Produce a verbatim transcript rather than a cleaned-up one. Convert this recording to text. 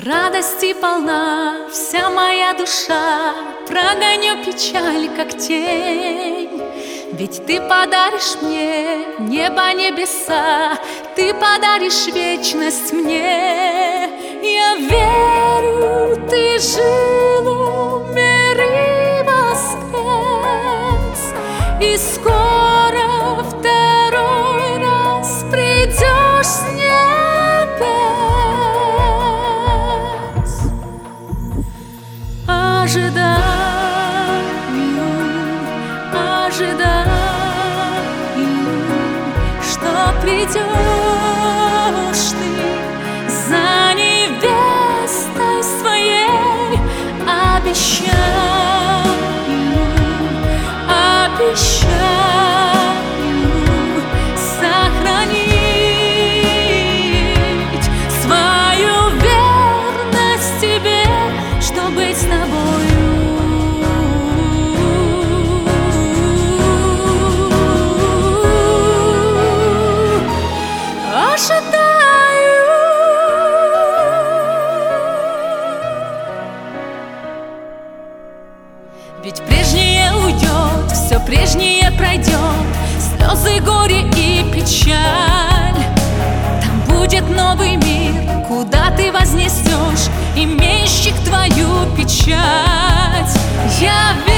Радости полна вся моя душа, прогоню печаль, как тень. Ведь ты подаришь мне небо, небеса, ты подаришь вечность мне. Я верю, ты жил у миры воскрес, и скоро второй раз придешь с небес. Ожидаю, ожидаю, что придешь ты за невестой своей. Обещаю, обещаю сохранить свою верность тебе, чтоб быть с тобою. Ожидаю. Ведь прежнее уйдет, все прежнее пройдет, слезы, горе и печаль. Там будет новый мир, куда ты вознесешь именщик твою печать. Я верю.